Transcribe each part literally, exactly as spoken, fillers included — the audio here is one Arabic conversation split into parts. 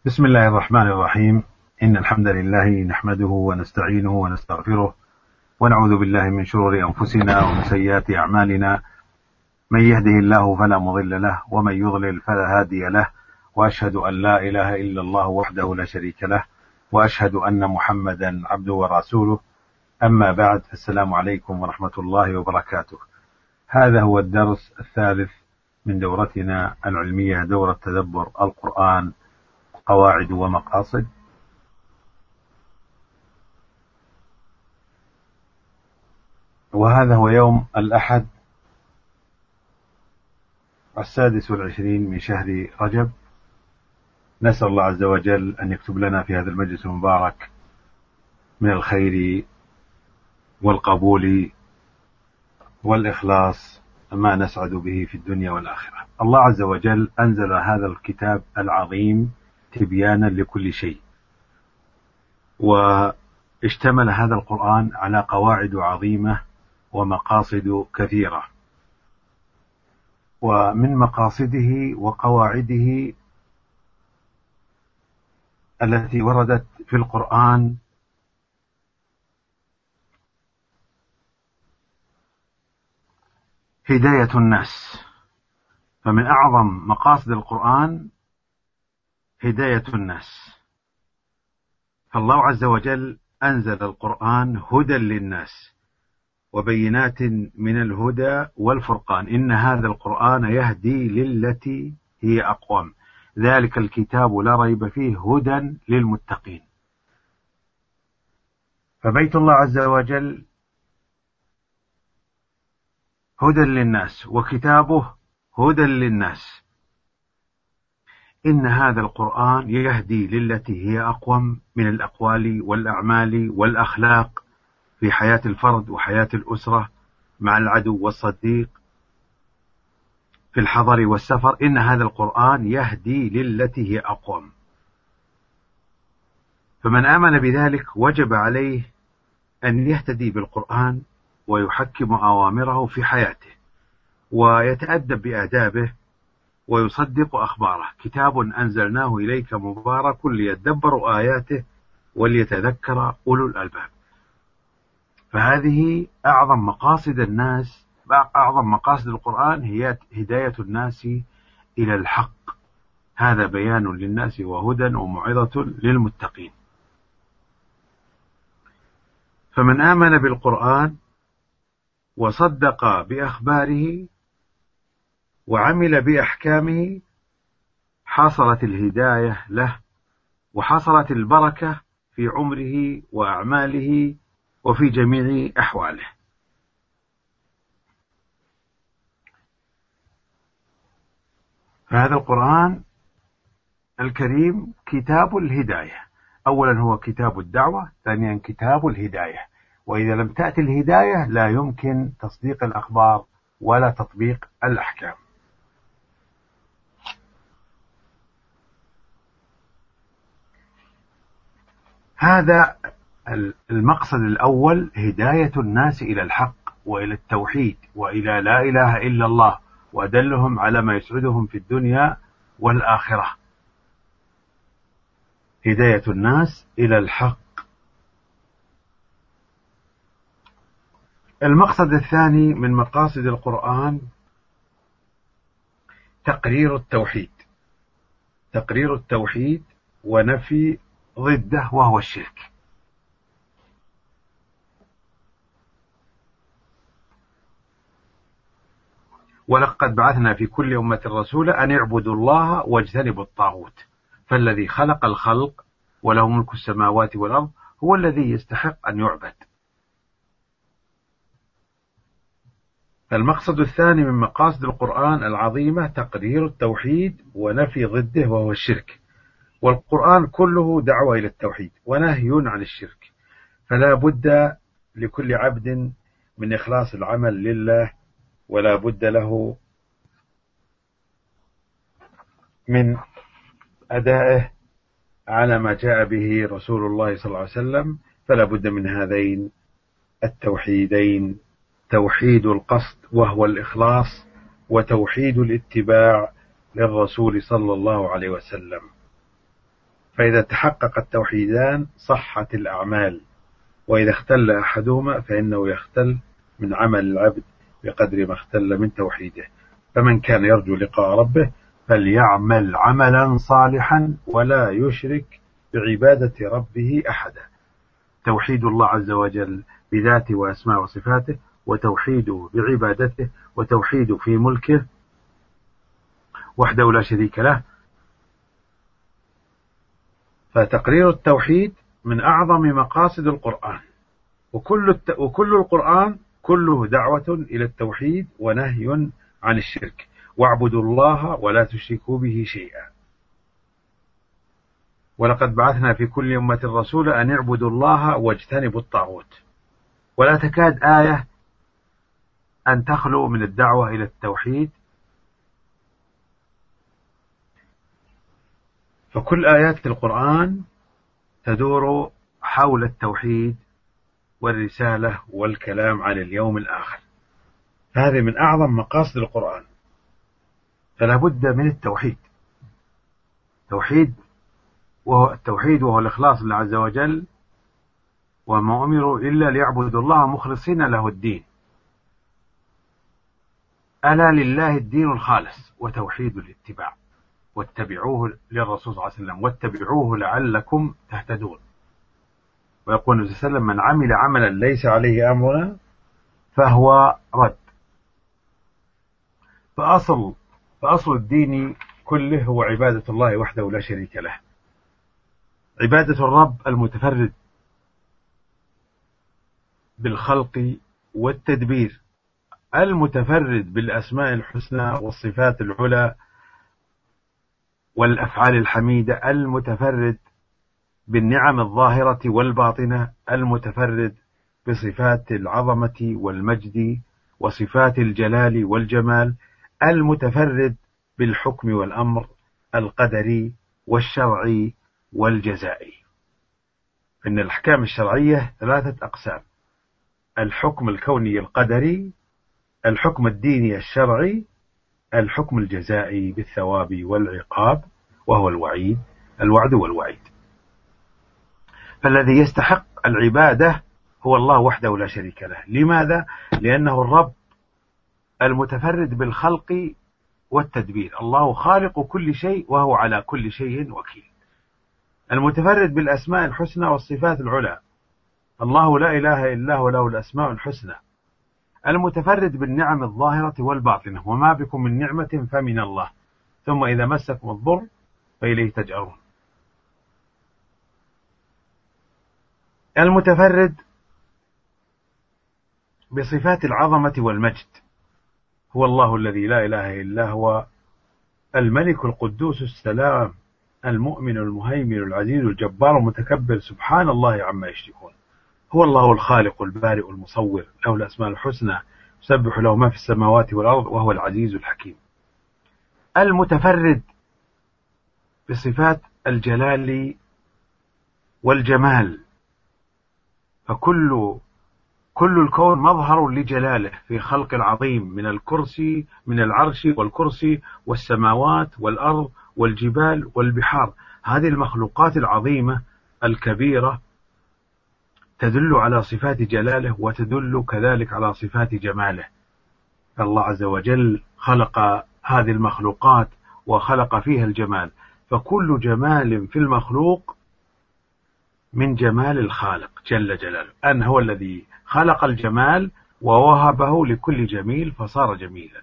بسم الله الرحمن الرحيم. إن الحمد لله نحمده ونستعينه ونستغفره ونعوذ بالله من شرور أنفسنا ومن سيئات أعمالنا. من يهده الله فلا مضل له ومن يضلل فلا هادي له، وأشهد أن لا إله إلا الله وحده لا شريك له، وأشهد أن محمدا عبده ورسوله. أما بعد، السلام عليكم ورحمة الله وبركاته. هذا هو الدرس الثالث من دورتنا العلمية، دورة تدبر القرآن، قواعد ومقاصد. وهذا هو يوم الأحد السادس والعشرين من شهر رجب. نسأل الله عز وجل أن يكتب لنا في هذا المجلس المبارك من الخير والقبول والإخلاص ما نسعد به في الدنيا والآخرة. الله عز وجل أنزل هذا الكتاب العظيم تبيانا لكل شيء، واشتمل هذا القرآن على قواعد عظيمة ومقاصد كثيرة. ومن مقاصده وقواعده التي وردت في القرآن هداية الناس. فمن أعظم مقاصد القرآن هداية الناس، فالله عز وجل أنزل القرآن هدى للناس وبينات من الهدى والفرقان. إن هذا القرآن يهدي للتي هي أقوم، ذلك الكتاب لا ريب فيه هدى للمتقين. فبيت الله عز وجل هدى للناس وكتابه هدى للناس. إن هذا القرآن يهدي للتي هي أقوم من الأقوال والأعمال والأخلاق في حياة الفرد وحياة الأسرة مع العدو والصديق، في الحضر والسفر. إن هذا القرآن يهدي للتي هي أقوم، فمن آمن بذلك وجب عليه أن يهتدي بالقرآن ويحكم أوامره في حياته ويتأدب بآدابه ويصدق أخباره. كتاب أنزلناه إليك مبارك ليدبروا آياته وليتذكر أولو الألباب. فهذه أعظم مقاصد الناس، أعظم مقاصد القرآن هي هداية الناس إلى الحق. هذا بيان للناس وهدى وموعظة للمتقين. فمن آمن بالقرآن وصدق بأخباره وعمل بأحكامه حصلت الهداية له، وحصلت البركة في عمره وأعماله وفي جميع أحواله. فهذا القرآن الكريم كتاب الهداية. أولا هو كتاب الدعوة، ثانيا كتاب الهداية. وإذا لم تأتي الهداية لا يمكن تصديق الأخبار ولا تطبيق الأحكام. هذا المقصد الأول، هداية الناس إلى الحق وإلى التوحيد وإلى لا إله إلا الله، وأدلهم على ما يسعدهم في الدنيا والآخرة. هداية الناس إلى الحق. المقصد الثاني من مقاصد القرآن تقرير التوحيد، تقرير التوحيد ونفي ضده وهو الشرك. ولقد بعثنا في كل أمة رسولا أن اعبدوا الله واجتنبوا الطاغوت. فالذي خلق الخلق وله ملك السماوات والأرض هو الذي يستحق أن يعبد. المقصد الثاني من مقاصد القرآن العظيمة تقرير التوحيد ونفي ضده وهو الشرك. والقرآن كله دعوة إلى التوحيد ونهي عن الشرك، فلا بد لكل عبد من إخلاص العمل لله، ولا بد له من أدائه على ما جاء به رسول الله صلى الله عليه وسلم. فلا بد من هذين التوحيدين، توحيد القصد وهو الإخلاص، وتوحيد الاتباع للرسول صلى الله عليه وسلم. فإذا تحقق التوحيدان صحت الأعمال، وإذا اختل أحدهما فإنه يختل من عمل العبد بقدر ما اختل من توحيده. فمن كان يرجو لقاء ربه فليعمل عملا صالحا ولا يشرك بعبادة ربه أحدا. توحيد الله عز وجل بذاته وأسماء وصفاته، وتوحيده بعبادته، وتوحيده في ملكه وحده لا شريك له. فتقرير التوحيد من أعظم مقاصد القرآن، وكل, الت... وكل القرآن كله دعوة إلى التوحيد ونهي عن الشرك. واعبدوا الله ولا تشركوا به شيئا، ولقد بعثنا في كل أمة رسولا أن اعبدوا الله واجتنبوا الطاغوت. ولا تكاد آية أن تخلو من الدعوة إلى التوحيد، فكل آيات القرآن تدور حول التوحيد والرسالة والكلام عن اليوم الآخر. هذه من أعظم مقاصد القرآن، فلا بد من التوحيد. توحيد وهو التوحيد وهو الإخلاص لله عز وجل، وما أمروا إلا ليعبدوا الله مخلصين له الدين. ألا لله الدين الخالص وتوحيد الاتباع، واتبعوه للرسول صلى الله عليه وسلم واتبعوه لعلكم تهتدون. ويقول النبي صلى الله عليه وسلم: من عمل عملا ليس عليه أمرنا فهو رد. فأصل فأصل الدين كله هو عبادة الله وحده لا شريك له، عبادة الرب المتفرد بالخلق والتدبير، المتفرد بالأسماء الحسنى والصفات العلى والأفعال الحميدة، المتفرد بالنعم الظاهرة والباطنة، المتفرد بصفات العظمة والمجد وصفات الجلال والجمال، المتفرد بالحكم والأمر القدري والشرعي والجزائي. إن الأحكام الشرعية ثلاثة أقسام: الحكم الكوني القدري، الحكم الديني الشرعي، الحكم الجزائي بالثواب والعقاب وهو الوعيد الوعد والوعيد. فالذي يستحق العبادة هو الله وحده لا شريك له. لماذا؟ لأنه الرب المتفرد بالخلق والتدبير، الله خالق كل شيء وهو على كل شيء وكيل. المتفرد بالأسماء الحسنى والصفات العلى، الله لا إله إلا هو له الأسماء الحسنى. المتفرد بالنعم الظاهرة والباطنة، وما بكم من نعمة فمن الله، ثم إذا مسكم الضر فإليه تجأرون. المتفرد بصفات العظمة والمجد، هو الله الذي لا إله إلا هو الملك القدوس السلام المؤمن المهيمن العزيز الجبار المتكبر، سبحان الله عما يشركون. هو الله الخالق البارئ المصور، له الأسماء الحسنى، يسبح له ما في السماوات والأرض وهو العزيز الحكيم. المتفرد بصفات الجلال والجمال، فكل كل الكون مظهر لجلاله في خلق العظيم، من الكرسي من العرش والكرسي والسماوات والأرض والجبال والبحار. هذه المخلوقات العظيمة الكبيرة تدل على صفات جلاله وتدل كذلك على صفات جماله. الله عز وجل خلق هذه المخلوقات وخلق فيها الجمال، فكل جمال في المخلوق من جمال الخالق جل جلاله، أن هو الذي خلق الجمال ووهبه لكل جميل فصار جميلا.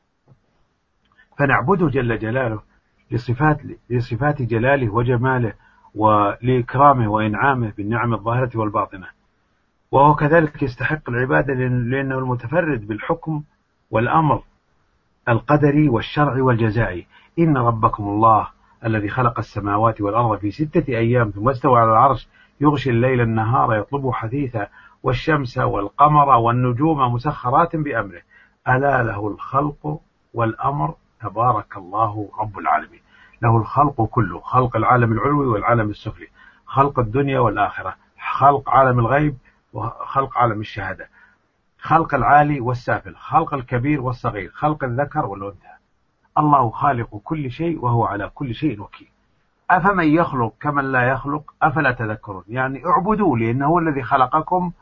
فنعبده جل جلاله لصفات لصفات جلاله وجماله ولإكرامه وإنعامه بالنعم الظاهرة والباطنة. وهو كذلك يستحق العبادة لأنه المتفرد بالحكم والأمر القدري والشرعي والجزائي. إن ربكم الله الذي خلق السماوات والأرض في ستة أيام ثم استوى على العرش يغشي الليل النهار يطلبه حثيثا والشمس والقمر والنجوم مسخرات بأمره ألا له الخلق والأمر تبارك الله رب العالمين. له الخلق كله، خلق العالم العلوي والعالم السفلي، خلق الدنيا والآخرة، خلق عالم الغيب وخلق عالم الشهادة، خلق العالي والسافل، خلق الكبير والصغير، خلق الذكر والأنثى. الله خالق كل شيء وهو على كل شيء وكيل. أفمن يخلق كمن لا يخلق أفلا تذكرون. يعني اعبدوا لأنه هو الذي خلقكم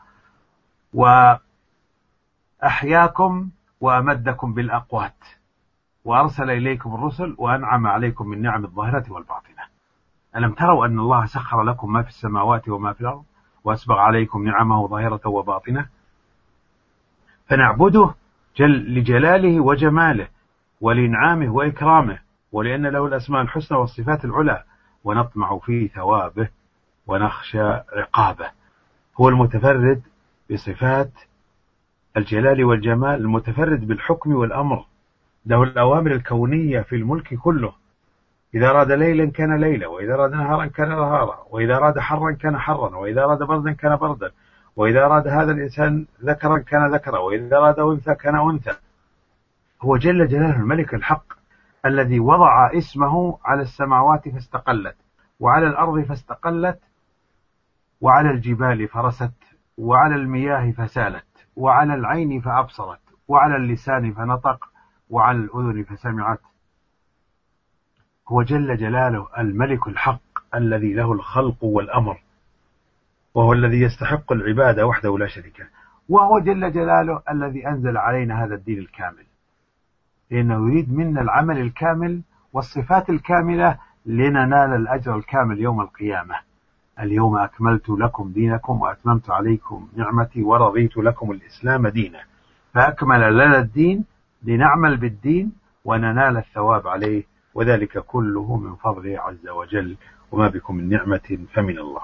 وأحياكم وأمدكم بالأقوات وأرسل إليكم الرسل وأنعم عليكم من نعم الظاهرة والباطنة. ألم تروا أن الله سخر لكم ما في السماوات وما في الأرض وأسبغ عليكم نعمه ظاهرة وباطنة؟ فنعبده جل لجلاله وجماله ولإنعامه وإكرامه ولأن له الأسماء الحسنى والصفات العلى، ونطمع في ثوابه ونخشى عقابه. هو المتفرد بصفات الجلال والجمال، المتفرد بالحكم والأمر، له الأوامر الكونية في الملك كله. إذا أراد ليلا كان ليلا، وإذا أراد نهارا كان نهارا، وإذا أراد حرا كان حرا، وإذا أراد بردا كان بردا، وإذا أراد هذا الإنسان ذكرا كان ذكرا، وإذا أراد أنثى كان أنثى. هو جل جلاله الملك الحق الذي وضع اسمه على السماوات فاستقلت، وعلى الأرض فاستقلت، وعلى الجبال فرست، وعلى المياه فسالت، وعلى العين فأبصرت، وعلى اللسان فنطق، وعلى الأذن فسمعت. هو جل جلاله الملك الحق الذي له الخلق والأمر، وهو الذي يستحق العبادة وحده لا شريك له. وهو جل جلاله الذي أنزل علينا هذا الدين الكامل، لأنه يريد منا العمل الكامل والصفات الكاملة لننال الأجر الكامل يوم القيامة. اليوم أكملت لكم دينكم وأتممت عليكم نعمتي ورضيت لكم الإسلام دينا. فأكمل لنا الدين لنعمل بالدين وننال الثواب عليه، وذلك كله من فضله عز وجل، وما بكم من نعمة فمن الله.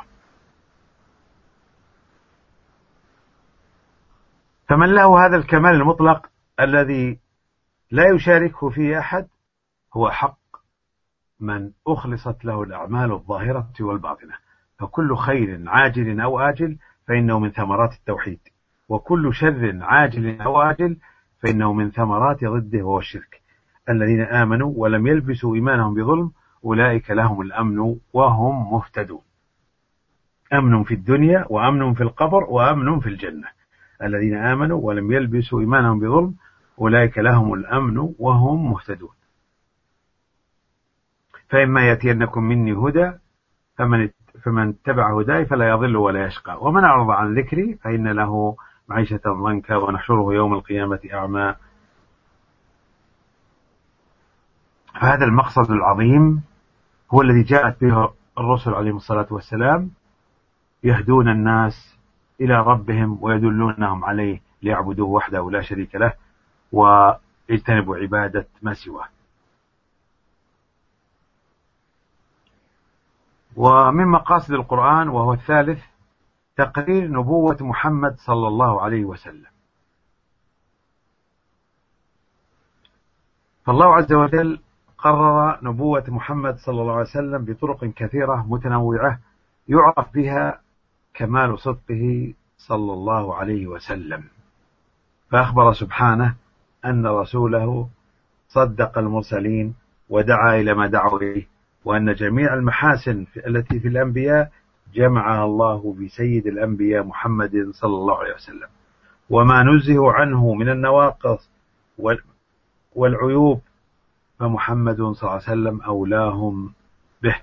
فمن له هذا الكمال المطلق الذي لا يشاركه فيه أحد هو حق من أخلصت له الأعمال الظاهرة والباطنة. فكل خير عاجل أو آجل فإنه من ثمرات التوحيد، وكل شر عاجل أو آجل فإنه من ثمرات ضده وهو الشرك. الذين آمنوا ولم يلبسوا إيمانهم بظلم أولئك لهم الأمن وهم مهتدون. أمن في الدنيا وأمن في القبر وأمن في الجنة. الذين آمنوا ولم يلبسوا إيمانهم بظلم أولئك لهم الأمن وهم مهتدون. فإما يأتينكم مني هدى فمن فمن اتبع هداي فلا يضل ولا يشقى، ومن أعرض عن ذكري فإن له معيشة ضنكا ونحشره يوم القيامة أعمى. فهذا المقصد العظيم هو الذي جاءت به الرسل عليهم الصلاة والسلام، يهدون الناس إلى ربهم ويدلونهم عليه ليعبدوه وحده لا شريك له ويجتنبوا عبادة ما سواه. ومن مقاصد القرآن وهو الثالث تقرير نبوة محمد صلى الله عليه وسلم. فالله عز وجل قرر نبوة محمد صلى الله عليه وسلم بطرق كثيرة متنوعة يعرف بها كمال صدقه صلى الله عليه وسلم. فأخبر سبحانه أن رسوله صدق المرسلين ودعا إلى ما دعوا إليه، وأن جميع المحاسن التي في الأنبياء جمعها الله بسيد الأنبياء محمد صلى الله عليه وسلم، وما نزه عنه من النواقص والعيوب فمحمد صلى الله عليه وسلم أولاهم به.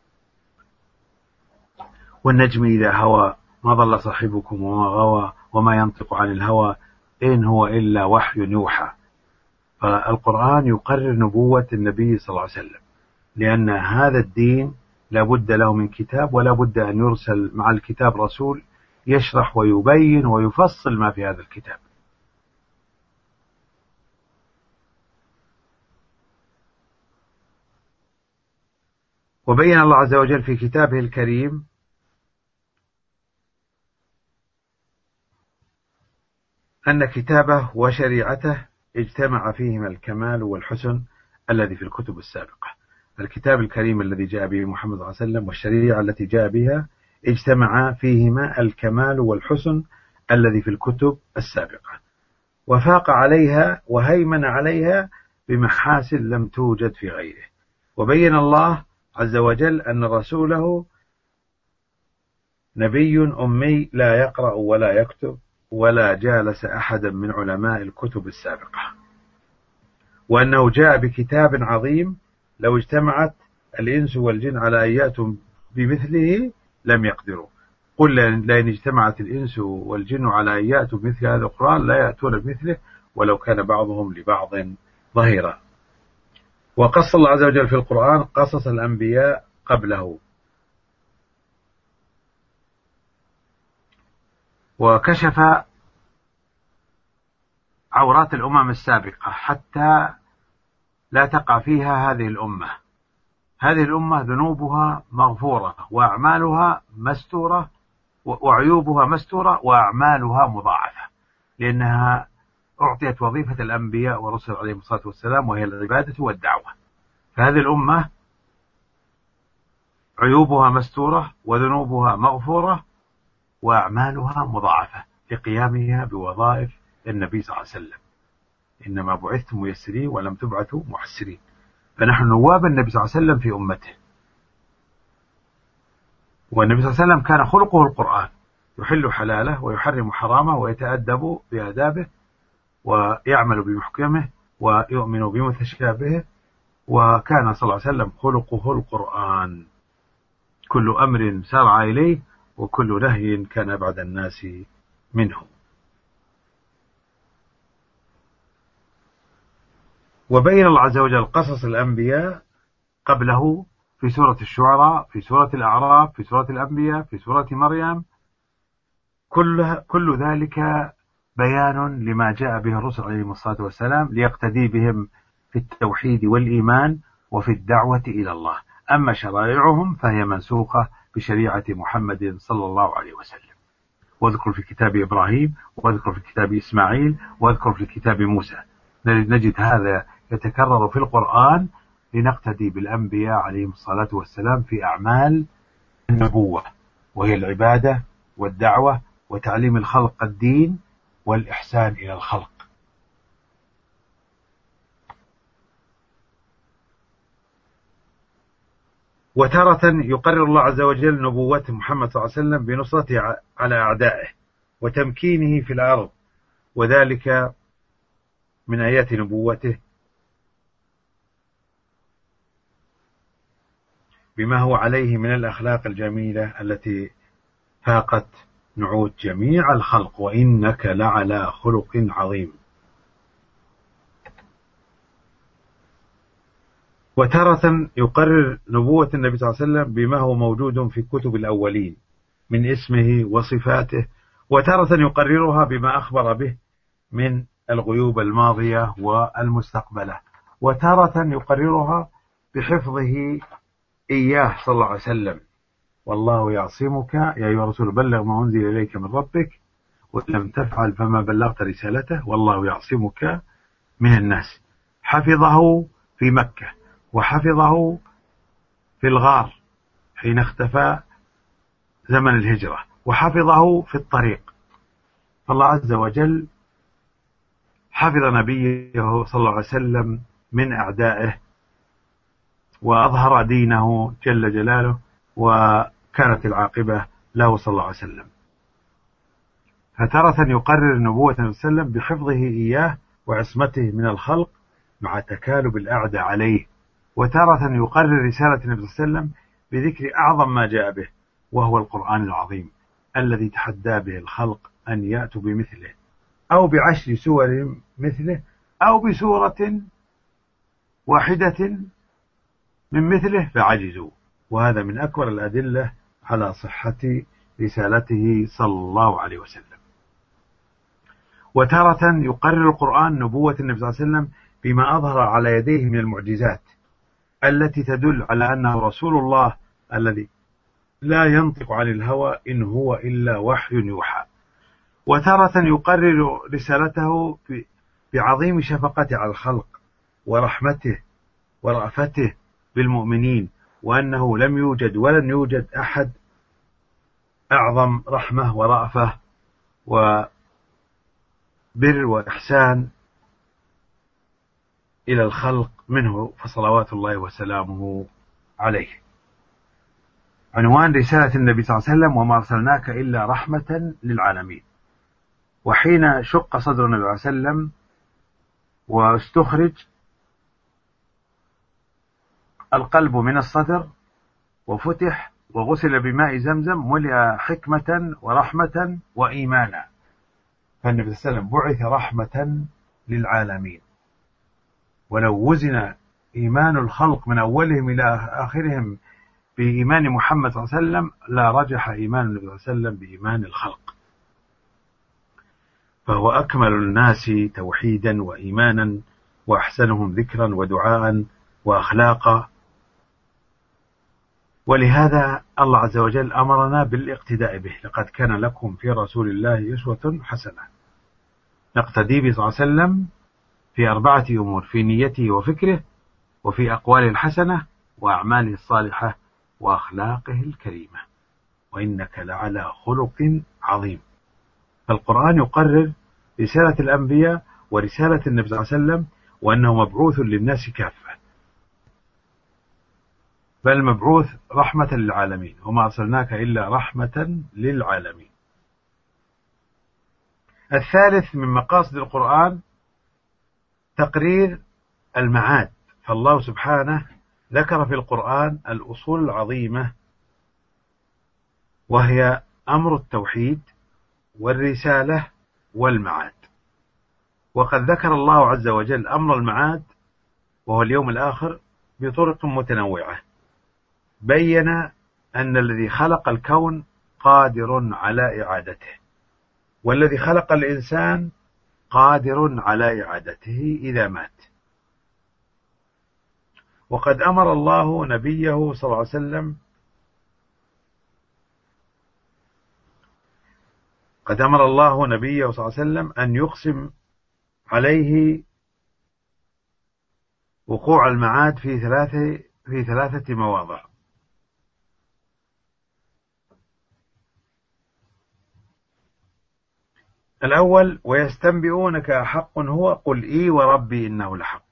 والنجم إذا هوى ما ضل صاحبكم وما غوى وما ينطق عن الهوى إن هو إلا وحي يوحى. فالقرآن يقرر نبوة النبي صلى الله عليه وسلم، لأن هذا الدين لا بد له من كتاب، ولا بد أن يرسل مع الكتاب رسول يشرح ويبين ويفصل ما في هذا الكتاب. وبين الله عز وجل في كتابه الكريم أن كتابه وشريعته اجتمع فيهما الكمال والحسن الذي في الكتب السابقة. الكتاب الكريم الذي جاء به محمد صلى الله عليه وسلم والشريعة التي جاء بها اجتمع فيهما الكمال والحسن الذي في الكتب السابقة، وفاق عليها وهيمن عليها بمحاسن لم توجد في غيره. وبين الله عز وجل أن رسوله نبي أمي لا يقرأ ولا يكتب ولا جالس أحدا من علماء الكتب السابقة، وأنه جاء بكتاب عظيم لو اجتمعت الإنس والجن على أن يأتوا بمثله لم يقدروا. قل لئن اجتمعت الإنس والجن على أن يأتوا بمثل هذا القرآن لا يأتون بمثله ولو كان بعضهم لبعض ظهيرا. وقص الله عز وجل في القرآن قصص الأنبياء قبله، وكشف عورات الأمم السابقة حتى لا تقع فيها هذه الأمة. هذه الأمة ذنوبها مغفورة وأعمالها مستورة، وعيوبها مستورة وأعمالها مضاعفة، لأنها أعطيت وظيفة الأنبياء والرسل عليهم الصلاة والسلام وهي العبادة والدعوة. فهذه الأمة عيوبها مستورة وذنوبها مغفورة وأعمالها مضاعفة لقيامها بوظائف النبي صلى الله عليه وسلم. إنما بعثتم ميسرين ولم تبعثوا معسرين. فنحن نواب النبي صلى الله عليه وسلم في أمته. والنبي صلى الله عليه وسلم كان خلقه القرآن، يحل حلاله ويحرم حرامه ويتأدب بآدابه ويعمل بمحكمه ويؤمن بمتشابهه، وكان صلى الله عليه وسلم خلقه القرآن. كل أمر سارع إليه وكل نهي كان أبعد الناس منه. وبين الله عز وجل قصص الأنبياء قبله في سورة الشعراء، في سورة الأعراف، في سورة الأنبياء، في سورة مريم. كل, كل ذلك بيان لما جاء به الرسل عليهم الصلاة والسلام ليقتدي بهم في التوحيد والإيمان وفي الدعوة إلى الله. أما شرائعهم فهي منسوخة بشريعة محمد صلى الله عليه وسلم. واذكر في كتاب إبراهيم، واذكر في كتاب إسماعيل، واذكر في كتاب موسى. نجد هذا يتكرر في القرآن لنقتدي بالأنبياء عليهم الصلاة والسلام في أعمال النبوة، وهي العبادة والدعوة وتعليم الخلق الدين والإحسان إلى الخلق. وتارة يقرر الله عز وجل نبوة محمد صلى الله عليه وسلم بنصرته على أعدائه وتمكينه في الأرض، وذلك من آيات نبوته بما هو عليه من الأخلاق الجميلة التي فاقت نعوت جميع الخلق، وإنك لعلى خلق عظيم. وتارة يقرر نبوة النبي صلى الله عليه وسلم بما هو موجود في كتب الأولين من اسمه وصفاته، وتارة يقررها بما أخبر به من الغيوب الماضية والمستقبلة، وتارة يقررها بحفظه إياه صلى الله عليه وسلم. والله يعصمك يا أيها الرسول بلغ ما أنزل إليك من ربك وإن لم تفعل فما بلغت رسالته والله يعصمك من الناس. حفظه في مكة، وحفظه في الغار حين اختفى زمن الهجرة، وحفظه في الطريق. فالله عز وجل حفظ نبيه صلى الله عليه وسلم من أعدائه وأظهر دينه جل جلاله، وكانت العاقبة له صلى الله عليه وسلم. فتارة يقرر نبوة النبي صلى الله عليه وسلم بحفظه إياه وعصمته من الخلق مع تكالب الأعداء عليه، وتارة يقرر رسالة النبي صلى الله عليه وسلم بذكر أعظم ما جاء به وهو القرآن العظيم الذي تحدى به الخلق أن يأتوا بمثله أو بعشر سور مثله أو بسورة واحدة من مثله فعجزوا. وهذا من أكبر الأدلة على صحة رسالته صلى الله عليه وسلم. وتارة يقرر القرآن نبوة النبي صلى الله عليه وسلم بما أظهر على يديه من المعجزات التي تدل على أنه رسول الله الذي لا ينطق عن الهوى إن هو إلا وحي يوحى. وتارة يقرر رسالته بعظيم شفقته على الخلق ورحمته ورأفته بالمؤمنين، وأنه لم يوجد ولن يوجد أحد أعظم رحمة ورأفة وبر وإحسان إلى الخلق منه، فصلوات الله وسلامه عليه. عنوان رسالة النبي صلى الله عليه وسلم: وما أرسلناك إلا رحمة للعالمين. وحين شق صدر النبي صلى الله عليه وسلم واستخرج القلب من الصدر وفتح وغسل بماء زمزم ملئ حكمة ورحمة وإيمانا. فالنبي صلى الله عليه وسلم بعث رحمة للعالمين، ولو وزن إيمان الخلق من أولهم إلى آخرهم بإيمان محمد صلى الله عليه وسلم لا رجح إيمان النبي صلى الله عليه وسلم بإيمان الخلق، فهو أكمل الناس توحيدا وإيمانا وأحسنهم ذكرا ودعاء وأخلاقا. ولهذا الله عز وجل أمرنا بالاقتداء به، لقد كان لكم في رسول الله أسوة حسنة. نقتدي به صلى الله عليه وسلم في أربعة أمور: في نيته وفكره، وفي أقواله الحسنة، وأعماله الصالحة، وأخلاقه الكريمة، وإنك لعلى خلق عظيم. فالقرآن يقرر رسالة الأنبياء ورسالة النبي صلى الله عليه وسلم، وأنه مبعوث للناس كافة، بل مبعوث رحمة للعالمين، وما أرسلناك إلا رحمة للعالمين. الثالث من مقاصد القرآن تقرير المعاد، فالله سبحانه ذكر في القرآن الأصول العظيمة، وهي أمر التوحيد والرسالة والمعاد. وقد ذكر الله عز وجل أمر المعاد وهو اليوم الآخر بطرق متنوعة. بين أن الذي خلق الكون قادر على إعادته، والذي خلق الإنسان قادر على إعادته إذا مات. وقد أمر الله نبيه صلى الله عليه وسلم قد أمر الله نبيه صلى الله عليه وسلم أن يقسم عليه وقوع المعاد في ثلاثة في ثلاثة مواضع. الأول: ويستنبئونك أحق هو قل إي وربي إنه لحق.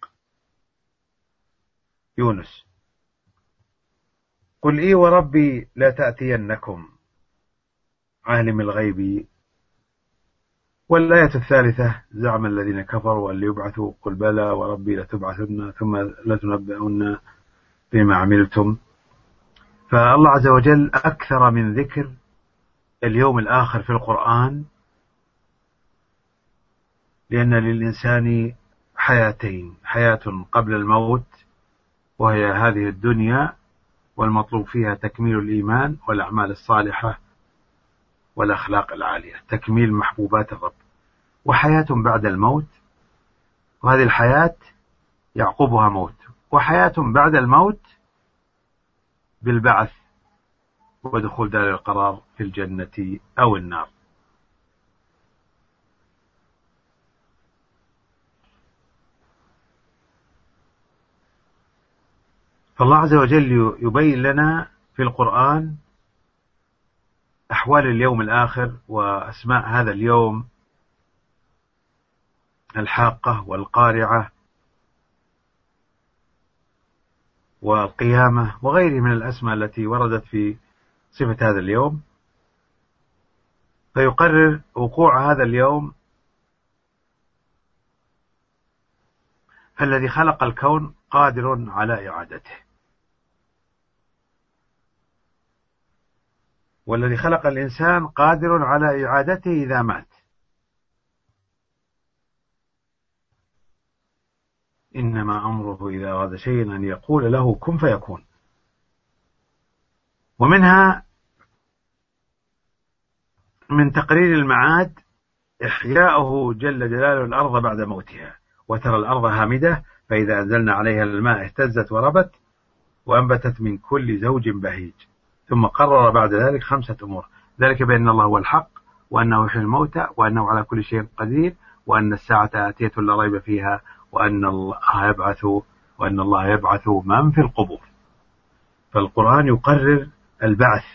يونس: قل إي وربي لا تأتينكم عالم الغيب. والآية الثالثة: زعم الذين كفروا أن يبعثوا قل بلى وربي لتبعثن ثم لتنبؤن بما عملتم. فالله عز وجل أكثر من ذكر اليوم الآخر في القرآن، لأن للإنسان حياتين: حياة قبل الموت وهي هذه الدنيا والمطلوب فيها تكميل الإيمان والأعمال الصالحة والأخلاق العالية، تكميل محبوبات الرب، وحياة بعد الموت، وهذه الحياة يعقبها موت، وحياة بعد الموت بالبعث ودخول دار القرار في الجنة أو النار. فالله عز وجل يبين لنا في القرآن أحوال اليوم الآخر وأسماء هذا اليوم: الحاقة والقارعة والقيامة وغيره من الأسماء التي وردت في صفة هذا اليوم. فيقرر وقوع هذا اليوم. فالذي خلق الكون قادر على إعادته، والذي خلق الإنسان قادر على إعادته إذا مات. إنما أمره إذا أراد شيئا أن يقول له كن فيكون. ومنها من تقرير المعاد إحياؤه جل جلاله الأرض بعد موتها، وترى الأرض هامدة فإذا أنزلنا عليها الماء اهتزت وربت وأنبتت من كل زوج بهيج. ثم قرر بعد ذلك خمسة أمور: ذلك بأن الله هو الحق، وأنه يحيي الموتى، وأنه على كل شيء قدير، وأن الساعة آتية لا ريب فيها، وأن الله يبعث وأن الله يبعث من في القبور. فالقرآن يقرر البعث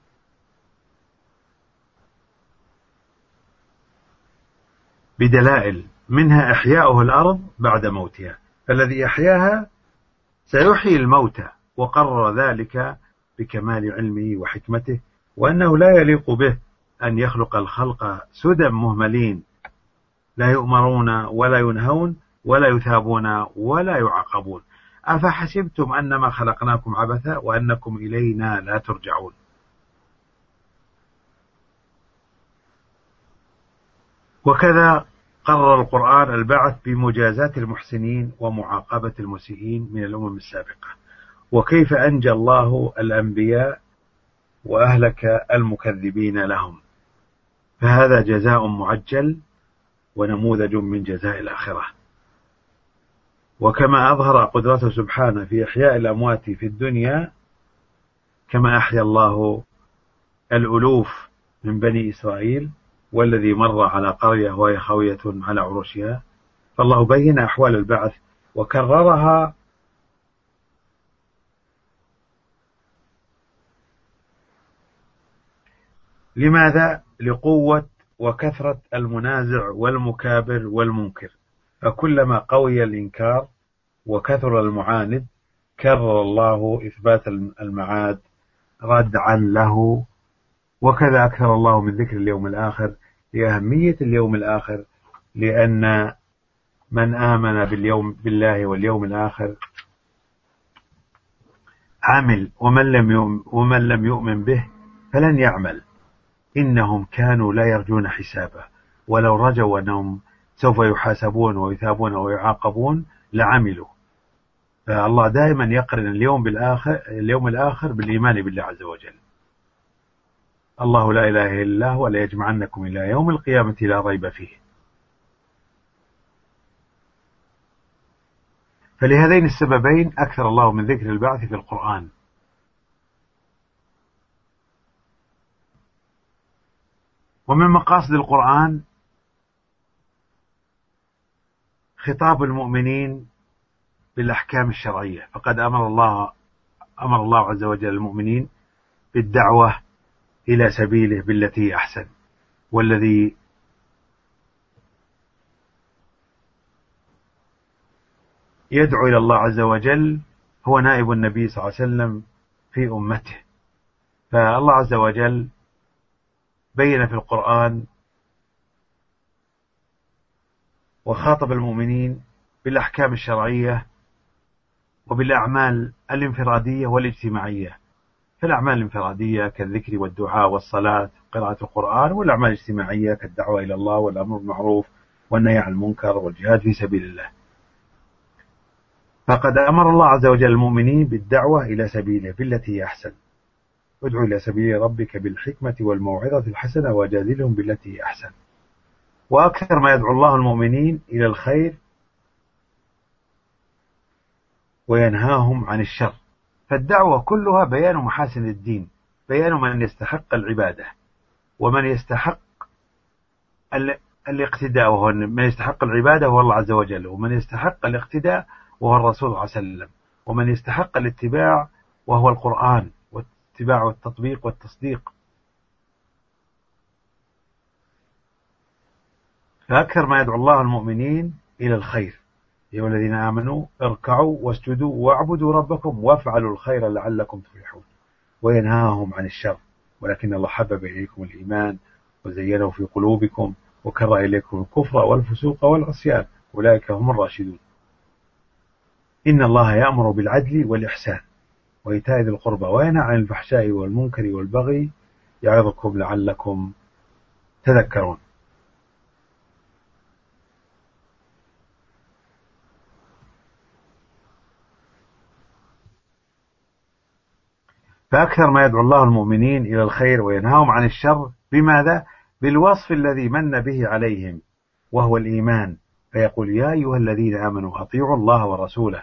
بدلائل، منها إحياؤه الأرض بعد موتها، فالذي أحياها سيحيي الموتى، وقرر ذلك بكمال علمه وحكمته، وأنه لا يليق به أن يخلق الخلق سدى مهملين لا يؤمرون ولا ينهون ولا يثابون ولا يعاقبون. أفحسبتم أنما خلقناكم عبثا وأنكم إلينا لا ترجعون. وكذا قرر القرآن البعث بمجازاة المحسنين ومعاقبة المسيئين من الأمم السابقة، وكيف أنجى الله الأنبياء وأهلك المكذبين لهم، فهذا جزاء معجل ونموذج من جزاء الآخرة. وكما أظهر قدرته سبحانه في إحياء الأموات في الدنيا كما أحيا الله الألوف من بني إسرائيل والذي مر على قرية وهي خاوية على عروشها، فالله بين أحوال البعث وكررها لماذا؟ لقوة وكثرة المنازع والمكابر والمنكر، فكلما قوي الإنكار وكثر المعاند كرر الله إثبات المعاد ردعا له. وكذا أكثر الله من ذكر اليوم الآخر لأهمية اليوم الآخر، لأن من آمن باليوم بالله واليوم الآخر عمل، ومن لم يؤمن, ومن لم يؤمن به فلن يعمل. إنهم كانوا لا يرجون حسابا ولو رجوا أنهم سوف يحاسبون ويثابون ويعاقبون لعملوا. فالله دائما يقرن اليوم بالآخر اليوم الآخر بالإيمان بالله عز وجل. الله لا إله إلا هو ولا يجمعنكم إلى يوم القيامة لا ريب فيه. فلهذين السببين أكثر الله من ذكر البعث في القرآن. ومن مقاصد القرآن خطاب المؤمنين بالأحكام الشرعية، فقد أمر الله أمر الله عز وجل المؤمنين بالدعوة إلى سبيله بالتي أحسن، والذي يدعو إلى الله عز وجل هو نائب النبي صلى الله عليه وسلم في أمته. فالله عز وجل بين في القرآن وخاطب المؤمنين بالأحكام الشرعية وبالأعمال الانفرادية والاجتماعية. فالأعمال الانفرادية كالذكر والدعاء والصلاة قراءة القرآن، والأعمال الاجتماعية كالدعوة إلى الله والأمر بالمعروف والنهي عن المنكر والجهاد في سبيل الله. فقد أمر الله عز وجل المؤمنين بالدعوة إلى سبيله بالتي هي أحسن. ادعو إلى سبيل ربك بالحكمة والموعظة الحسنة وجادلهم بالتي هي أحسن. وأكثر ما يدعو الله المؤمنين إلى الخير وينهاهم عن الشر. فالدعوة كلها بيان محاسن الدين، بيان من يستحق العبادة ومن يستحق الاقتداء، وهو من يستحق العبادة هو الله عز وجل، ومن يستحق الاقتداء وهو الرسول صلى الله عليه وسلم، ومن يستحق الاتباع وهو القرآن والاتباع والتطبيق والتصديق. فأكثر ما يدعو الله المؤمنين إلى الخير: يا الذين آمنوا اركعوا واسجدوا واعبدوا ربكم وافعلوا الخير لعلكم تفلحون. وينهاهم عن الشر: ولكن الله حبب إليكم الإيمان وزينه في قلوبكم وكره إليكم الكفر والفسوق والعصيان أولئك هم الراشدون. إن الله يأمر بالعدل والإحسان وإيتاء ذي القربى وينهى عن الفحشاء والمنكر والبغي يعظكم لعلكم تذكرون. فأكثر ما يدعو الله المؤمنين إلى الخير وينهاهم عن الشر بماذا؟ بالوصف الذي من به عليهم وهو الإيمان، فيقول: يا أيها الذين آمنوا أطيعوا الله ورسوله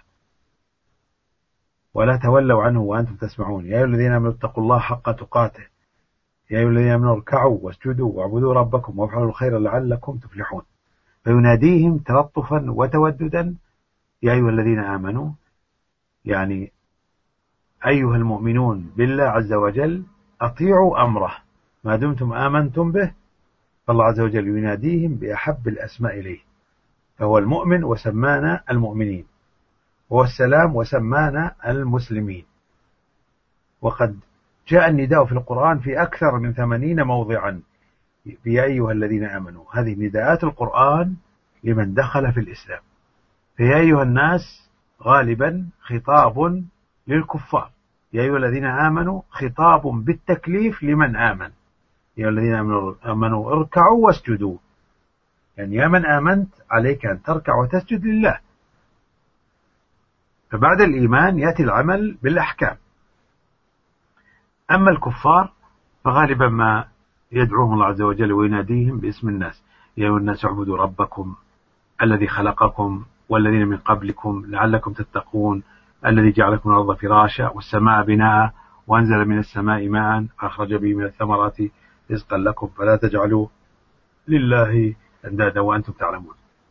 ولا تولوا عنه وأنتم تسمعون، يا أيها الذين آمنوا اتقوا الله حق تقاته، يا أيها الذين آمنوا اركعوا واسجدوا واعبدوا ربكم وافعلوا الخير لعلكم تفلحون. فيناديهم تلطفا وتوددا: يا أيها الذين آمنوا، يعني أيها المؤمنون بالله عز وجل، أطيعوا أمره ما دمتم آمنتم به. فالله عز وجل يناديهم بأحب الأسماء إليه، فهو المؤمن وسمانا المؤمنين، هو السلام وسمانا المسلمين. وقد جاء النداء في القرآن في أكثر من ثمانين موضعا يا أيها الذين آمنوا. هذه نداءات القرآن لمن دخل في الإسلام. فيا أيها الناس غالبا خطاب للكفار. يا أيها الذين آمنوا خطاب بالتكليف لمن آمن. يا الذين آمنوا اركعوا واسجدوا، يعني يا من آمنت عليك أن تركع وتسجد لله. فبعد الإيمان يأتي العمل بالأحكام. أما الكفار فغالبا ما يدعوهم الله عز وجل ويناديهم باسم الناس: يا أيها الناس اعبدوا ربكم الذي خلقكم والذين من قبلكم لعلكم تتقون الذي جعل لكم الأرض فراشا والسماء بناء وأنزل من السماء ماء فأخرج به من الثمرات رزقا لكم فلا تجعلوا لله أندادا وأنتم تعلمون.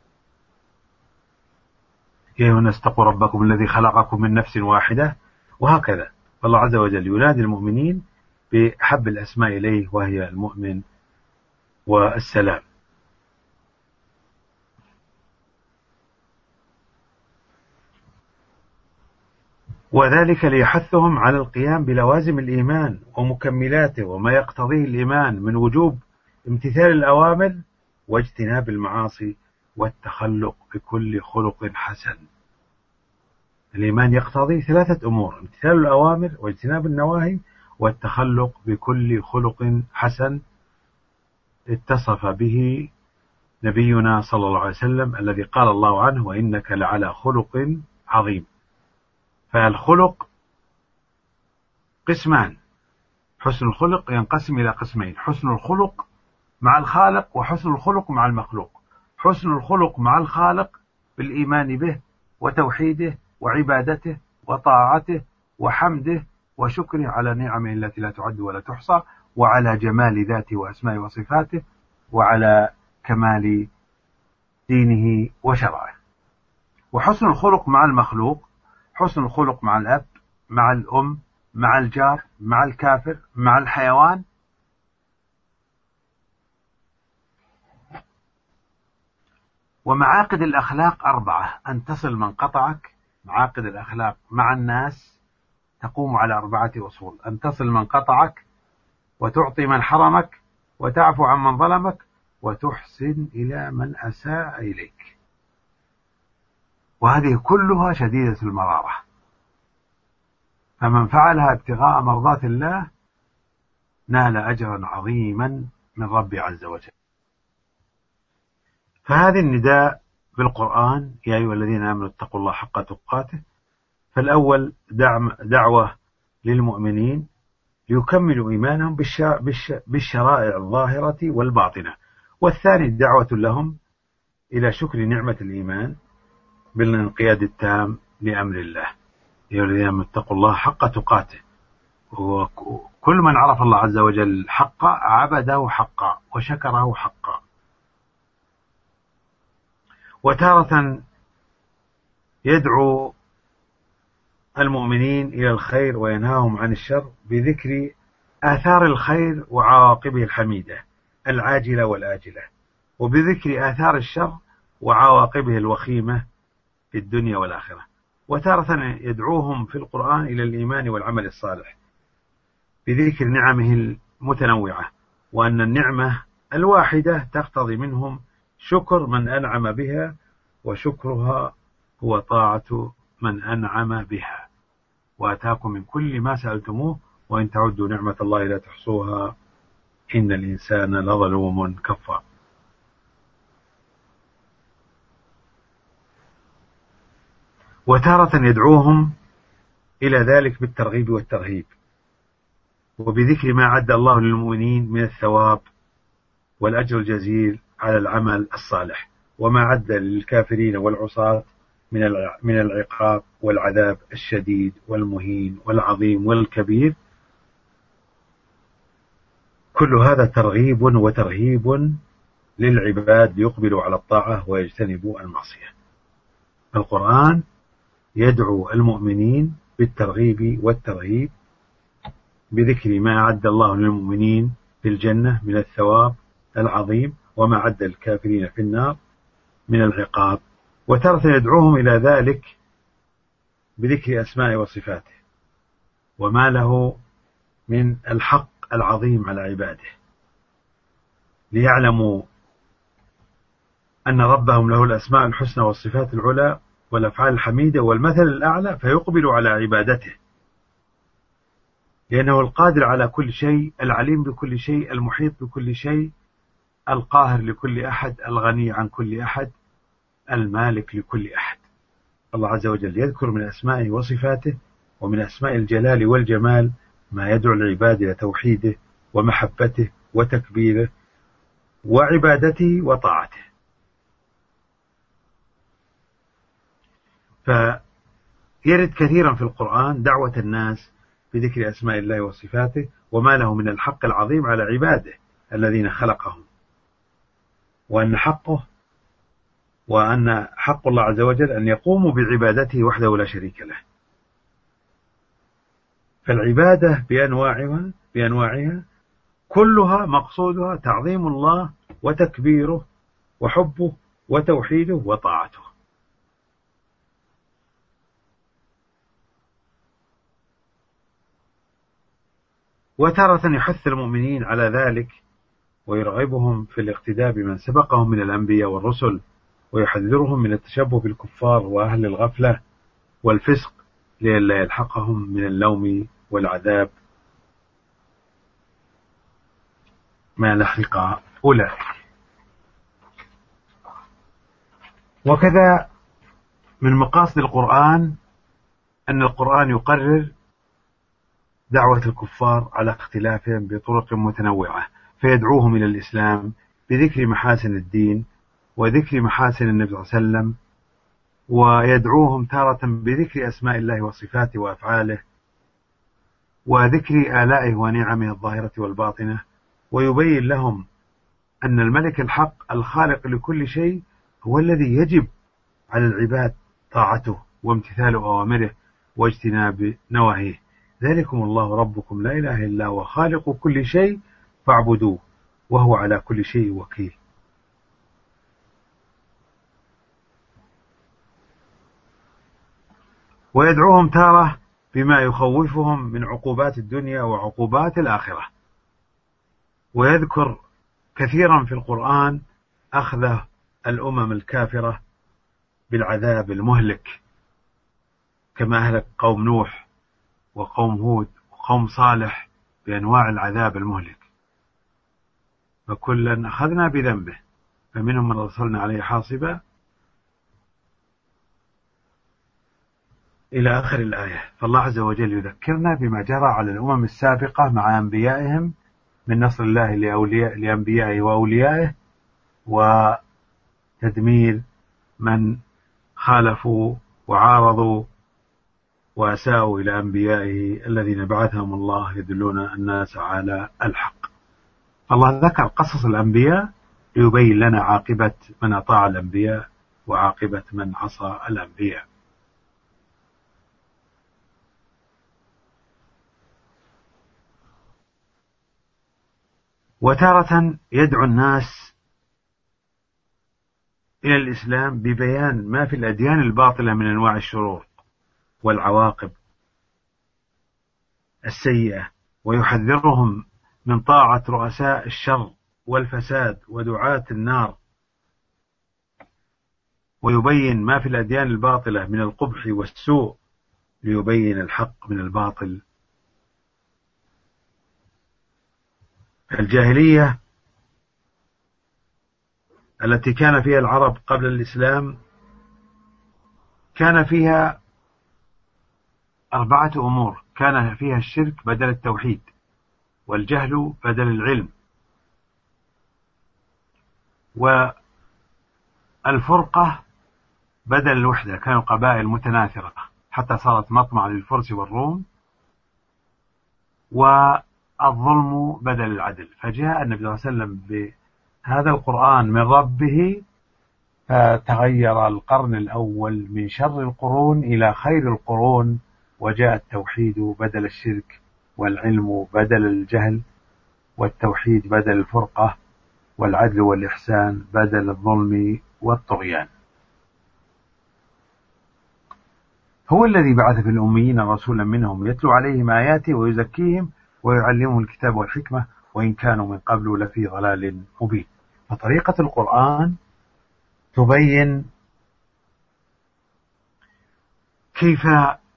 يا أيها الناس اتقوا ربكم الذي خلقكم من نفس واحدة، وهكذا. فالله عز وجل ينادي المؤمنين بأحب الأسماء إليه وهي المؤمن والسلام. وذلك ليحثهم على القيام بلوازم الإيمان ومكملاته وما يقتضيه الإيمان من وجوب امتثال الأوامر واجتناب المعاصي والتخلق بكل خلق حسن. الإيمان يقتضي ثلاثة أمور: امتثال الأوامر واجتناب النواهي والتخلق بكل خلق حسن اتصف به نبينا صلى الله عليه وسلم الذي قال الله عنه: وإنك لعلى خلق عظيم. فالخلق قسمان: حسن الخلق ينقسم إلى قسمين: حسن الخلق مع الخالق وحسن الخلق مع المخلوق. حسن الخلق مع الخالق بالإيمان به وتوحيده وعبادته وطاعته وحمده وشكره على نعمه التي لا تعد ولا تحصى، وعلى جمال ذاته وأسمائه وصفاته، وعلى كمال دينه وشرعه. وحسن الخلق مع المخلوق: حسن الخلق مع الأب، مع الأم، مع الجار، مع الكافر، مع الحيوان. ومعاقد الأخلاق أربعة: أن تصل من قطعك. معاقد الأخلاق مع الناس تقوم على أربعة أصول: أن تصل من قطعك، وتعطي من حرمك، وتعفو عن من ظلمك، وتحسن إلى من أساء إليك. وهذه كلها شديدة المرارة، فمن فعلها ابتغاء مرضات الله نال أجرا عظيما من رب عز وجل. فهذا النداء بالقرآن: يا أيها الذين آمنوا اتقوا الله حق تقاته. فالأول دعوة للمؤمنين ليكملوا إيمانهم بالشرائع الظاهرة والباطنة. والثاني دعوة لهم إلى شكر نعمة الإيمان بالانقياد التام لأمر الله. يا أيها الذين آمنوا اتقوا الله حق تقاته. وكل من عرف الله عز وجل حقا عبده حقا وشكره حقا. وتارة يدعو المؤمنين إلى الخير وينهاهم عن الشر بذكر آثار الخير وعواقبه الحميدة العاجلة والآجلة، وبذكر آثار الشر وعواقبه الوخيمة في الدنيا والآخرة. وتارة يدعوهم في القرآن إلى الإيمان والعمل الصالح بذكر نعمه المتنوعة، وأن النعمة الواحدة تقتضي منهم شكر من أنعم بها، وشكرها هو طاعة من أنعم بها. وآتاكم من كل ما سألتموه وإن تعدوا نعمة الله لا تحصوها إن الإنسان لظلوم كفار. وتارة يدعوهم إلى ذلك بالترغيب والترهيب، وبذكر ما عد الله للمؤمنين من الثواب والأجر الجزيل على العمل الصالح، وما عد للكافرين والعصاة من العقاب والعذاب الشديد والمهين والعظيم والكبير. كل هذا ترغيب وترهيب للعباد ليقبلوا على الطاعة ويجتنبوا المعصية. القرآن يدعو المؤمنين بالترغيب والترهيب بذكر ما أعد الله للمؤمنين في الجنة من الثواب العظيم، وما عد الكافرين في النار من العقاب. وتارة يدعوهم إلى ذلك بذكر أسماء وصفاته وما له من الحق العظيم على عباده، ليعلموا أن ربهم له الأسماء الحسنى والصفات العلى، والأفعال الحميدة والمثل الأعلى فيقبل على عبادته، لأنه القادر على كل شيء، العليم بكل شيء، المحيط بكل شيء، القاهر لكل أحد، الغني عن كل أحد، المالك لكل أحد. الله عز وجل يذكر من أسمائه وصفاته ومن أسماء الجلال والجمال ما يدعو العباد إلى توحيده ومحبته وتكبيره وعبادته وطاعته. فيرد كثيرا في القرآن دعوة الناس بذكر أسماء الله وصفاته وما له من الحق العظيم على عباده الذين خلقهم، وأن حقه وأن حق الله عز وجل أن يقوموا بعبادته وحده لا شريك له. فالعبادة بأنواعها بأنواعها كلها مقصودها تعظيم الله وتكبيره وحبه وتوحيده وطاعته. وتارة يحث المؤمنين على ذلك ويرغبهم في الاقتداء بمن سبقهم من الأنبياء والرسل، ويحذرهم من التشبه بالكفار وأهل الغفلة والفسق لئلا يلحقهم من اللوم والعذاب ما لحق أولئك. وكذا من مقاصد القرآن أن القرآن يقرر دعوة الكفار على اختلافهم بطرق متنوعة، فيدعوهم إلى الإسلام بذكر محاسن الدين وذكر محاسن النبي صلى الله عليه وسلم، ويدعوهم تارة بذكر أسماء الله وصفاته وأفعاله وذكر آلائه ونعمه الظاهرة والباطنة، ويبين لهم أن الملك الحق الخالق لكل شيء هو الذي يجب على العباد طاعته وامتثال أوامره واجتناب نواهيه. ذلكم الله ربكم لا إله إلا هو خالق كل شيء فاعبدوه وهو على كل شيء وكيل. ويدعوهم تارة بما يخوفهم من عقوبات الدنيا وعقوبات الآخرة، ويذكر كثيرا في القرآن أخذ الأمم الكافرة بالعذاب المهلك كما أهلك قوم نوح وقوم هود وقوم صالح بأنواع العذاب المهلك، فكلا أخذنا بذنبه فمنهم من أرسلنا عليه حاصبا إلى آخر الآية. فالله عز وجل يذكرنا بما جرى على الأمم السابقة مع أنبيائهم من نصر الله لأولياء لأنبيائه وأوليائه وتدمير من خالفوا وعارضوا وأساءوا إلى أنبيائه الذين بعثهم الله يدلون الناس على الحق. الله ذكر قصص الأنبياء ليبين لنا عاقبة من أطاع الأنبياء وعاقبة من عصى الأنبياء. وتارة يدعو الناس إلى الإسلام ببيان ما في الأديان الباطلة من أنواع الشرور والعواقب السيئة، ويحذرهم من طاعة رؤساء الشر والفساد ودعاة النار، ويبين ما في الأديان الباطلة من القبح والسوء ليبين الحق من الباطل. الجاهلية التي كان فيها العرب قبل الإسلام كان فيها أربعة أمور: كان فيها الشرك بدل التوحيد، والجهل بدل العلم، والفرقة بدل الوحدة، كانوا قبائل متناثرة حتى صارت مطمع للفرس والروم، والظلم بدل العدل. فجاء النبي صلى الله عليه وسلم بهذا القرآن من ربه فتغير القرن الأول من شر القرون إلى خير القرون، وجاء التوحيد بدل الشرك، والعلم بدل الجهل، والتوحيد بدل الفرقة، والعدل والإحسان بدل الظلم والطغيان. هو الذي بعث في الأميين رسولا منهم يتلو عليهم آياته ويزكيهم ويعلمهم الكتاب والحكمة وإن كانوا من قبل لفي ضلال مبين. فطريقة القرآن تبين كيف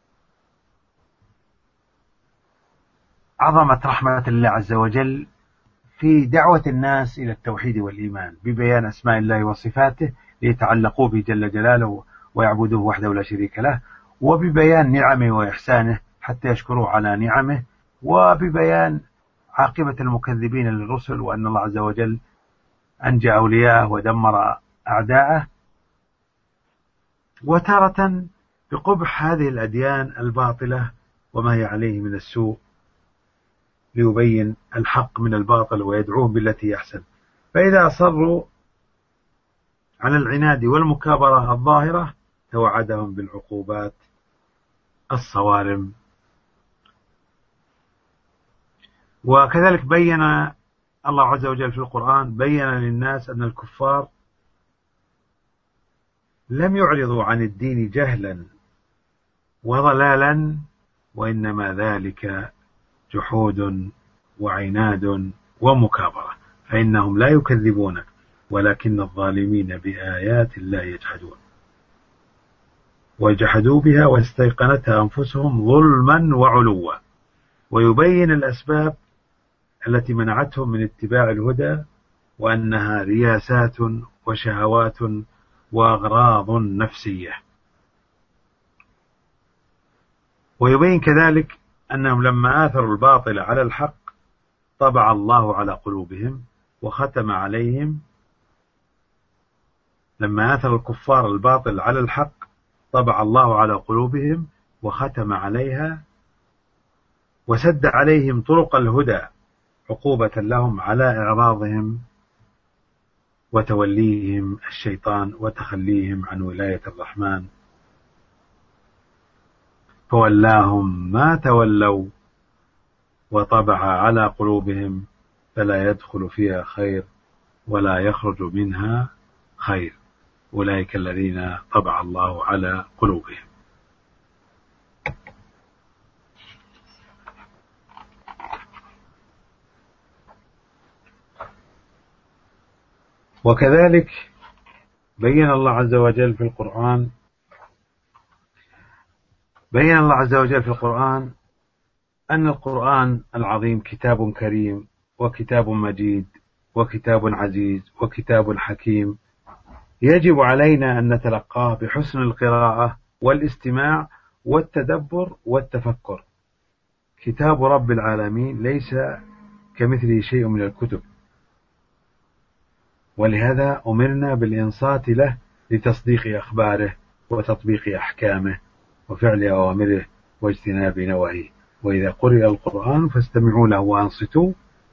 عظمة رحمة الله عز وجل في دعوة الناس إلى التوحيد والإيمان ببيان أسماء الله وصفاته ليتعلقوا به جل جلاله ويعبدوه وحده لا شريك له، وببيان نعمه وإحسانه حتى يشكروا على نعمه، وببيان عاقبة المكذبين للرسل، وأن الله عز وجل أنجى أولياءه ودمر أعداءه، وتارة بقبح هذه الأديان الباطلة وما هي عليه من السوء ليبين الحق من الباطل ويدعوهم بالتي أحسن. فإذا أصروا على العناد والمكابرة الظاهرة توعدهم بالعقوبات الصوارم. وكذلك بين الله عز وجل في القرآن بين للناس أن الكفار لم يعرضوا عن الدين جهلا وضلالا، وإنما ذلك جحود وعناد ومكابرة، فإنهم لا يكذبونك ولكن الظالمين بآيات الله يجحدون، وجحدوا بها واستيقنتها أنفسهم ظلما وعلوا. ويبين الأسباب التي منعتهم من اتباع الهدى، وأنها رياسات وشهوات وأغراض نفسية. ويبين كذلك أنهم لما آثروا الباطل على الحق طبع الله على قلوبهم وختم عليهم. لما آثر الكفار الباطل على الحق طبع الله على قلوبهم وختم عليها وسد عليهم طرق الهدى عقوبة لهم على إعراضهم وتوليهم الشيطان وتخليهم عن ولاية الرحمن، فولاهم ما تولوا وطبع على قلوبهم فلا يدخل فيها خير ولا يخرج منها خير، أولئك الذين طبع الله على قلوبهم. وكذلك بين الله عز وجل في القرآن بين الله عز وجل في القرآن أن القرآن العظيم كتاب كريم وكتاب مجيد وكتاب عزيز وكتاب حكيم، يجب علينا أن نتلقاه بحسن القراءة والاستماع والتدبر والتفكر. كتاب رب العالمين ليس كمثله شيء من الكتب، ولهذا أمرنا بالإنصات له لتصديق أخباره وتطبيق أحكامه وفعل أوامره واجتناب نواهيه. وإذا قرئ القرآن فاستمعوا له وأنصتوا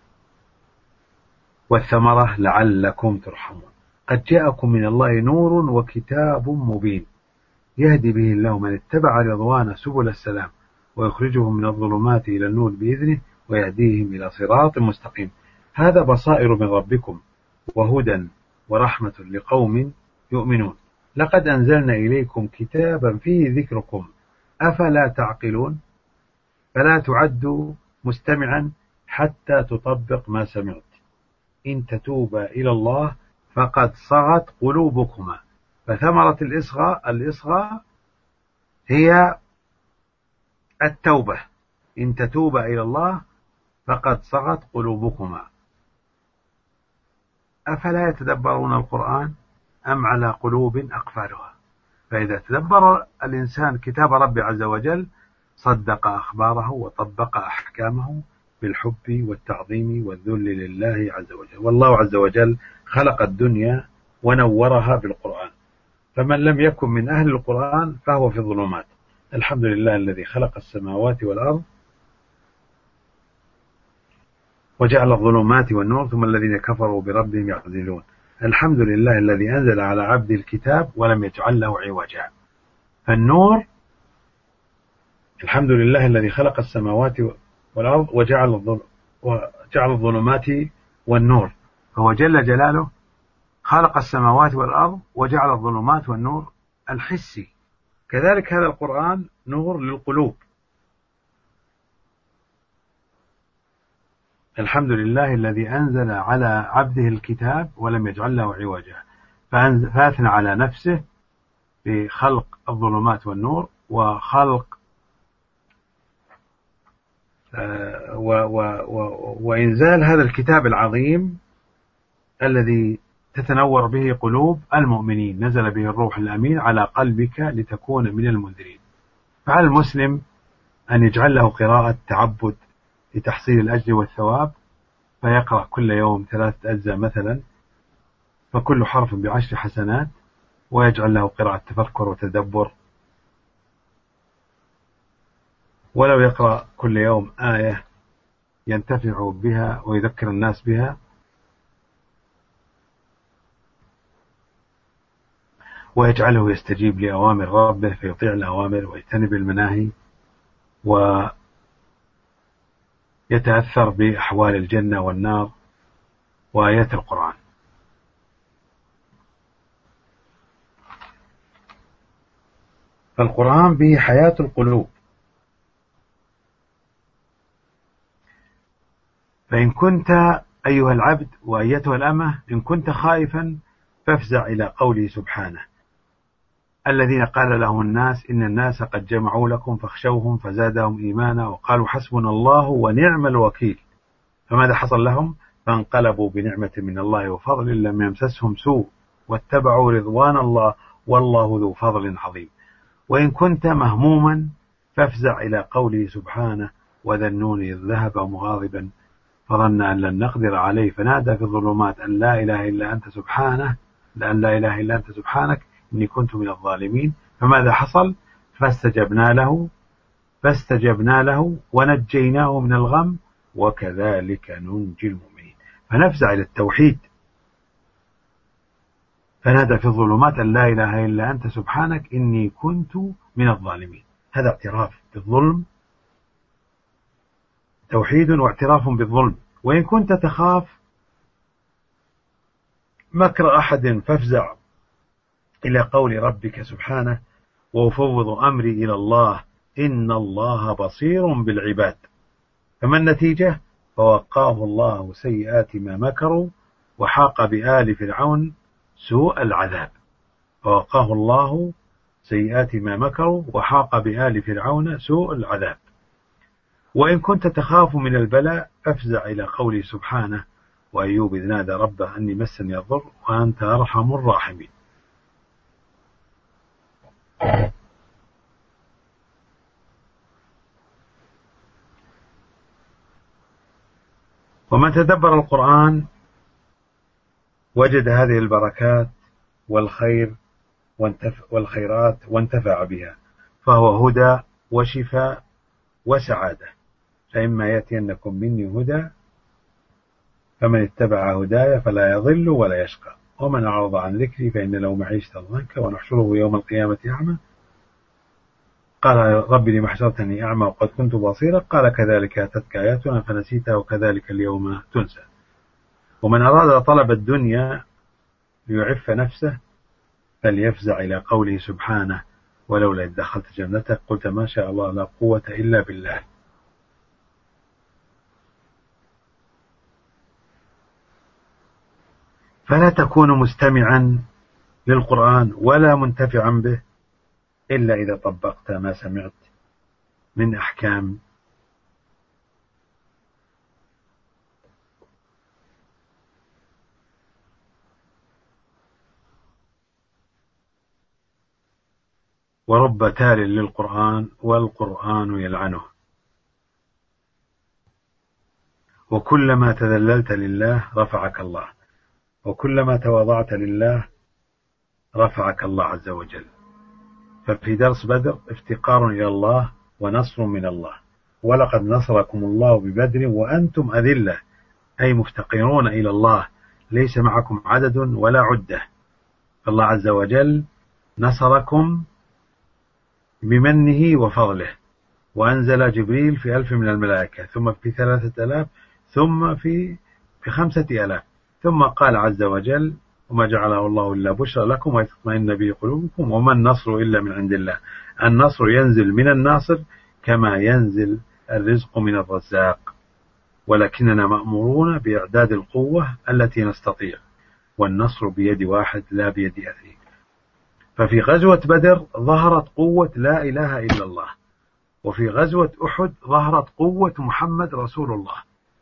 والثمرة لعلكم ترحمون. قد جاءكم من الله نور وكتاب مبين يهدي به الله من اتبع رضوانه سبل السلام ويخرجهم من الظلمات إلى النور بإذنه ويهديهم إلى صراط مستقيم. هذا بصائر من ربكم وهدى ورحمة لقوم يؤمنون. لقد أنزلنا إليكم كتابا فيه ذكركم أفلا تعقلون. فلا تعد مستمعا حتى تطبق ما سمعت. إن تتوبا إلى الله فقد صغت قلوبكما. فثمرة الإصغاء الإصغاء هي التوبة. إن تتوبا إلى الله فقد صغت قلوبكما. أفلا يتدبرون القرآن أم على قلوب أقفالها. فإذا تدبر الإنسان كتاب ربي عز وجل صدق أخباره وطبق أحكامه بالحب والتعظيم والذل لله عز وجل. والله عز وجل خلق الدنيا ونورها بالقرآن، فمن لم يكن من أهل القرآن فهو في الظلمات. الحمد لله الذي خلق السماوات والأرض وجعل الظلمات والنور ثم الذين كفروا بربهم يعدلون. الحمد لله الذي أنزل على عبده الكتاب ولم يجعل له عوجا. فالنور الحمد لله الذي خلق السماوات والأرض وجعل وجعل الظلمات والنور، فهو جل جلاله خلق السماوات والأرض وجعل الظلمات والنور الحسي. كذلك هذا القرآن نور للقلوب. الحمد لله الذي أنزل على عبده الكتاب ولم يجعل له عوجا، فأثنى على نفسه بخلق الظلمات والنور وخلق و و و وإنزال هذا الكتاب العظيم الذي تتنور به قلوب المؤمنين، نزل به الروح الأمين على قلبك لتكون من المنذرين. فعلى المسلم أن يجعل له قراءة تعبد لتحصيل الأجر والثواب، فيقرأ كل يوم ثلاثة أجزاء مثلا، فكل حرف بعشر حسنات، ويجعل له قراءة تفكر وتدبر. ولو يقرأ كل يوم آية ينتفع بها ويذكر الناس بها، ويجعله يستجيب لأوامر ربه فيطيع الأوامر ويجتنب المناهي، ويتأثر بأحوال الجنة والنار وآيات القرآن. فالقرآن به حياة القلوب. فإن كنت أيها العبد وأيتها الأمة إن كنت خائفا فافزع إلى قوله سبحانه: الذين قال لهم الناس إن الناس قد جمعوا لكم فاخشوهم فزادهم إيمانا وقالوا حسبنا الله ونعم الوكيل. فماذا حصل لهم؟ فانقلبوا بنعمة من الله وفضل لم يمسسهم سوء واتبعوا رضوان الله والله ذو فضل عظيم. وإن كنت مهموما فافزع إلى قوله سبحانه: وذا النون إذ ذهب مغاضبا فظن أن لن نقدر عليه فنادى في الظلمات أن لا إله إلا أنت سبحانه لأن لا إله إلا أنت سبحانك إني كنت من الظالمين. فماذا حصل؟ فاستجبنا له فاستجبنا له ونجيناه من الغم وكذلك ننجي المؤمنين. فنفزع إلى التوحيد، فنادى في الظلمات أن لا إله إلا أنت سبحانك إني كنت من الظالمين. هذا اعتراف بالظلم، توحيد واعتراف بالظلم. وإن كنت تخاف مكر أحد فافزع إلى قول ربك سبحانه: وأفوض أمري إلى الله إن الله بصير بالعباد. فما النتيجة؟ فوقاه الله سيئات ما مكروا وحاق بآل فرعون سوء العذاب. فوقاه الله سيئات ما مكروا وحاق بآل فرعون سوء العذاب. وإن كنت تخاف من البلاء فافزع إلى قوله سبحانه: وأيوب إذ نادى ربه أني مسني الضر وأنت أرحم الراحمين. ومن تدبر القرآن وجد هذه البركات والخير والخيرات وانتفع بها، فهو هدى وشفاء وسعادة. فإما يأتينكم مني هدى فمن اتبع هدايا فلا يضل ولا يشقى ومن أعرض عن ذكري فإن له معيشة ضنكا ونحشره يوم القيامة أعمى قال رب لم حشرتني أعمى وقد كنت بصيرا قال كذلك أتتك آياتنا فنسيتها وكذلك اليوم تنسى. ومن أراد طلب الدنيا ليعف نفسه فليفزع إلى قوله سبحانه: ولولا إذ دخلت جنتك قلت ما شاء الله لا قوة إلا بالله. فلا تكون مستمعا للقرآن ولا منتفعا به إلا إذا طبقت ما سمعت من أحكام ورب تال للقرآن والقرآن يلعنه. وكلما تذللت لله رفعك الله، وكلما تواضعت لله رفعك الله عز وجل. ففي درس بدر افتقار إلى الله ونصر من الله. ولقد نصركم الله ببدر وأنتم أذلة، أي مفتقرون إلى الله، ليس معكم عدد ولا عدة. فالله عز وجل نصركم بمنه وفضله، وأنزل جبريل في ألف من الملائكة، ثم في ثلاثة آلاف، ثم في في خمسة آلاف، ثم قال عز وجل: وما جعله الله إلا بشرى لكم ويطمئن به قلوبكم وما النصر إلا من عند الله. النصر ينزل من الناصر كما ينزل الرزق من الرزاق، ولكننا مأمورون بإعداد القوة التي نستطيع، والنصر بيد واحد لا بيد اثنين. ففي غزوة بدر ظهرت قوة لا إله إلا الله، وفي غزوة أحد ظهرت قوة محمد رسول الله.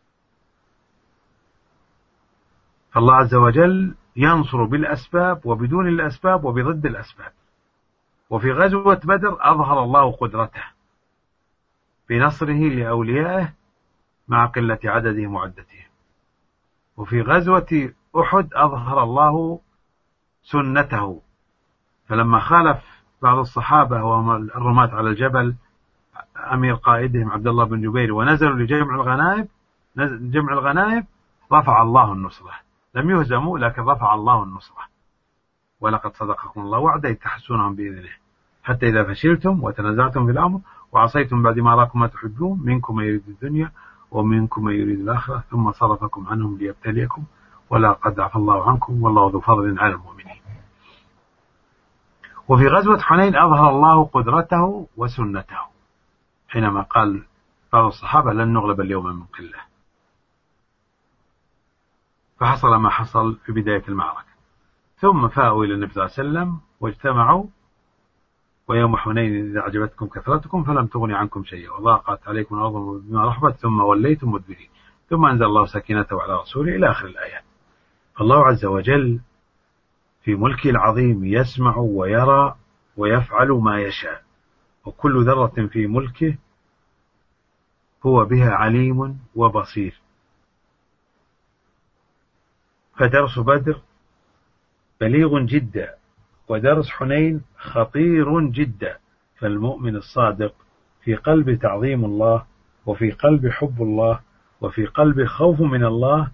فالله عز وجل ينصر بالأسباب وبدون الأسباب وبضد الأسباب. وفي غزوة بدر أظهر الله قدرته بنصره لأوليائه مع قلة عددهم وعدتهم. وفي غزوة أحد أظهر الله سنته، فلما خالف بعض الصحابة وهم الرماة على الجبل أمير قائدهم عبد الله بن جبير ونزلوا لجمع الغنائم جمع الغنائم رفع الله النصرة. لم يهزموا لكن رفع الله النصرة. ولقد صدقكم الله وعده إذ تحسونهم بإذنه حتى إذا فشلتم وتنازعتم في الأمر وعصيتم بعد ما أراكم ما تحبون منكم من يريد الدنيا ومنكم من يريد الآخرة ثم صرفكم عنهم ليبتليكم ولقد عفا الله عنكم والله ذو فضل على المؤمنين. وفي غزوة حنين أظهر الله قدرته وسنته حينما قال بعض الصحابة لن نغلب اليوم من قلة، فحصل ما حصل في بداية المعركة. ثم فاءوا إلى النبي صلى الله عليه وسلم واجتمعوا ويوم حنين إذا أعجبتكم كثرتكم فلم تغن عنكم شيئا وضاقت عليكم الأرض بما رحبت ثم وليتم مدبرين ثم أنزل الله سكينته على رسوله إلى آخر الآيات. فالله عز وجل في ملكه العظيم يسمع ويرى ويفعل ما يشاء، وكل ذرة في ملكه هو بها عليم وبصير. فدرس بدر بليغ جدا ودرس حنين خطير جدا. فالمؤمن الصادق في قلب تعظيم الله وفي قلب حب الله وفي قلب خوف من الله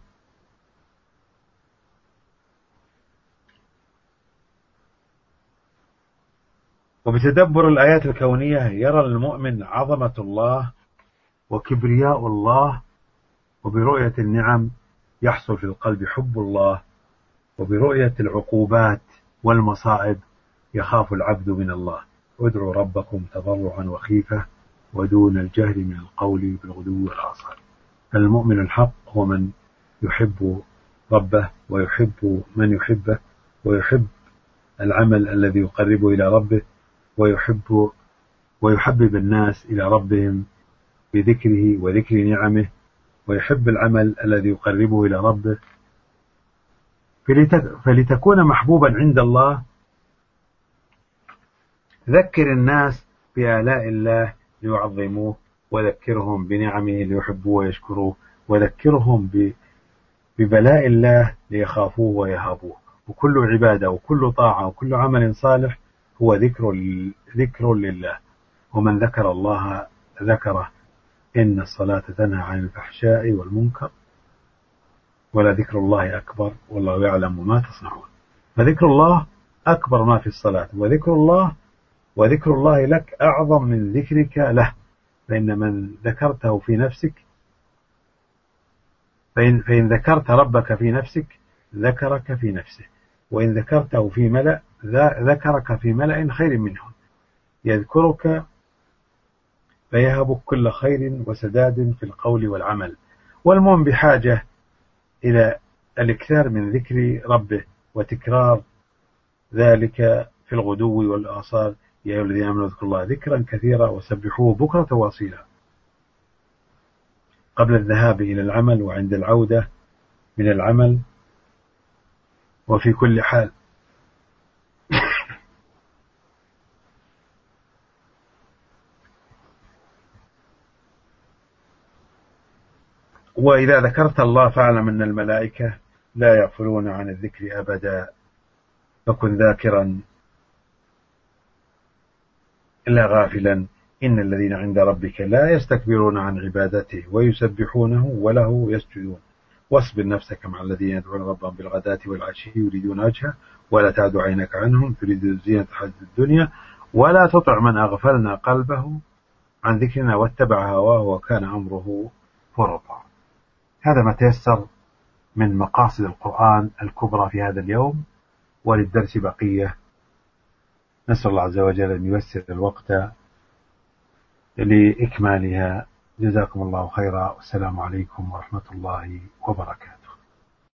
وبتدبر الآيات الكونية يرى المؤمن عظمة الله وكبرياء الله، وبرؤية النعم يحصل في القلب حب الله، وبرؤية العقوبات والمصائب يخاف العبد من الله. ادعوا ربكم تضرعا وخيفة ودون الجهل من القول بالغدو والآصال. فالمؤمن الحق هو من يحب ربه ويحب من يحبه ويحب العمل الذي يقربه إلى ربه ويحب ويحبب الناس إلى ربهم بذكره وذكر نعمه ويحب العمل الذي يقربه إلى ربه. فلتكون محبوبا عند الله ذكر الناس بآلاء الله ليعظموه وذكرهم بنعمه ليحبوه ويشكروه وذكرهم ببلاء الله ليخافوه ويهابوه. وكل عبادة وكل طاعة وكل عمل صالح هو ذكر ذكر لله. ومن ذكر الله ذكره إن الصلاة تنهى عن الفحشاء والمنكر ولذكر الله أكبر والله يعلم ما تصنعون. فذكر الله أكبر ما في الصلاة، وذكر الله وذكر الله لك أعظم من ذكرك له. فإن من ذكرته في نفسك فإن, فإن ذكرت ربك في نفسك ذكرك في نفسه، وإن ذكرته في ملأ ذكرك في ملأ خير منهم. يذكرك فيهبك كل خير وسداد في القول والعمل. والمؤمن بحاجة إلى الإكثار من ذكر ربه وتكرار ذلك في الغدو والآصال. يا أيها الذين آمنوا اذكروا الله ذكرا كثيرا وسبحوه بكرة واصيلا قبل الذهاب إلى العمل وعند العودة من العمل وفي كل حال. وإذا ذكرت الله فاعلم أن الملائكة لا يغفلون عن الذكر أبدا، فكن ذاكرا إلا غافلا. إن الذين عند ربك لا يستكبرون عن عبادته ويسبحونه وله يسجدون. واصبر نفسك مع الذين يدعون ربهم بالغداة والعشي يريدون وجهه ولا تعد عينك عنهم تريد زينة الحياة الدنيا ولا تطع من أغفلنا قلبه عن ذكرنا واتبع هواه وكان أمره فرطا. هذا ما تيسر من مقاصد القرآن الكبرى في هذا اليوم، وللدرس بقية. نسأل الله عز وجل أن ييسر الوقت لإكمالها. جزاكم الله خيرا والسلام عليكم ورحمة الله وبركاته.